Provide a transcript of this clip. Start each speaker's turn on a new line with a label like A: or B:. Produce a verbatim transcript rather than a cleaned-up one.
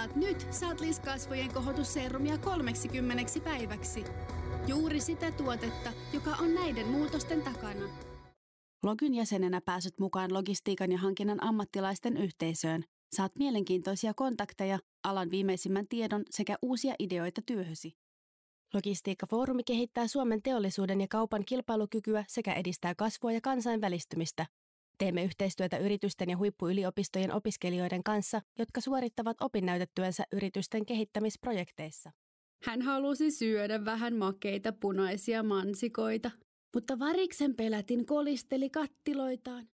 A: tilaat nyt, saat liskasvojen kohotusseerumia kolmeksikymmeneksi päiväksi. Juuri sitä tuotetta, joka on näiden muutosten takana.
B: Logyn jäsenenä pääset mukaan logistiikan ja hankinnan ammattilaisten yhteisöön. Saat mielenkiintoisia kontakteja, alan viimeisimmän tiedon sekä uusia ideoita työhösi.
C: Logistiikkafoorumi kehittää Suomen teollisuuden ja kaupan kilpailukykyä sekä edistää kasvua ja kansainvälistymistä. Teemme yhteistyötä yritysten ja huippuyliopistojen opiskelijoiden kanssa, jotka suorittavat opinnäytetyönsä yritysten kehittämisprojekteissa.
A: Hän halusi syödä vähän makeita punaisia mansikoita, mutta variksen pelätin kolisteli kattiloitaan.